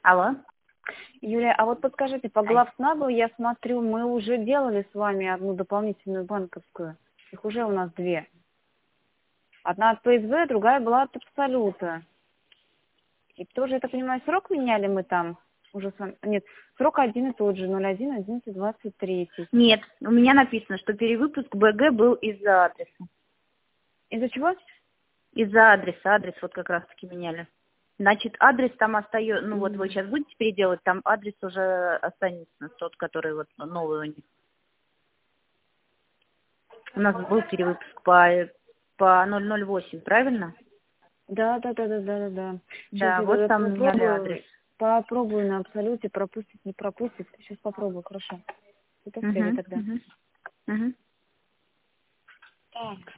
Алло. Юлия, а вот подскажите, по главснабу я смотрю, мы уже делали с вами одну дополнительную банковскую. Их уже у нас две. Одна от ПСБ, другая была от Абсолюта. И тоже, я так понимаю, срок меняли мы там уже с вами? Нет, срок один и тот же, 01/11/23. Нет, у меня написано, что перевыпуск БГ был из-за адреса. Из-за чего? Из-за адреса. Адрес вот как раз-таки меняли. Значит, адрес там остается, ну вот вы сейчас будете переделать, там адрес уже останется тот, который вот новый у них. У нас был перевыпуск по 008, правильно? Да. Сейчас Да, я вот тогда там меняли адрес. попробую на Абсолюте, пропустит, не пропустит. Сейчас попробую, хорошо. Это в связи тогда. Угу. Так.